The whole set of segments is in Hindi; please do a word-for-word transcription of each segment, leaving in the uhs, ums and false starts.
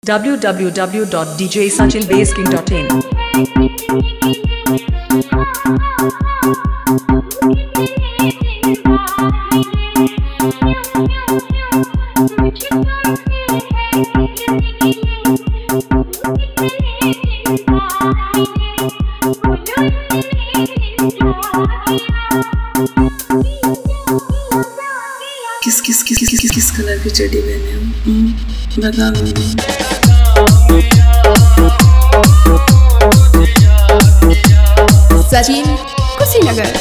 w w w dot d j sachin bass king dot in किस किस किस किस किस किस कलर की चड्डी पहने हो? बता दो। सचिन कुशीनगर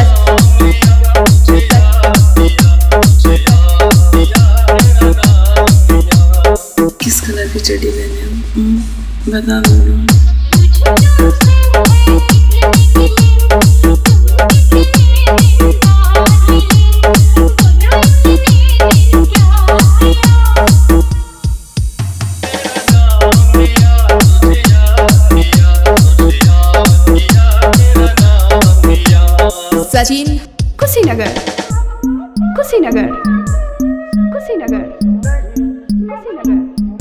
किस कलर की चड्डी पहने हो? बता दो। Sachin Kushinagar Kushinagar Kushinagar Kushinagar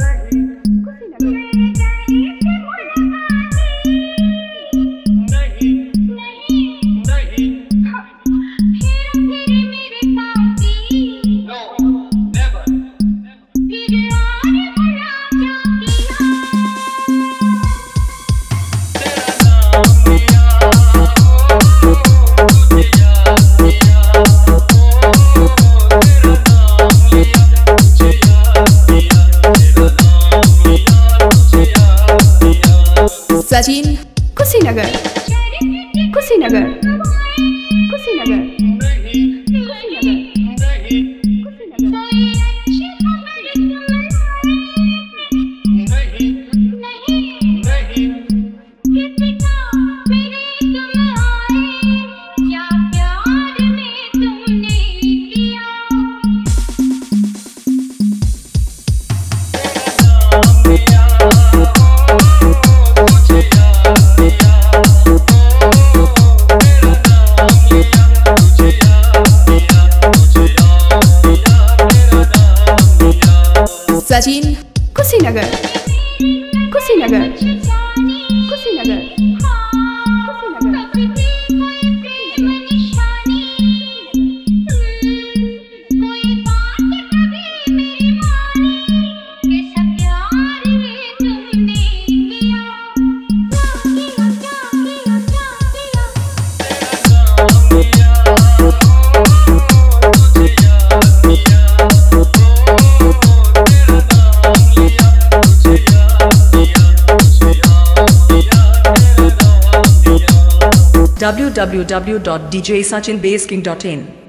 Sachin Kushinagar Kushinagar Kushinagar Sachin Kushinagar Kushinagar Kushinagar w w w dot d j sachin bass king dot in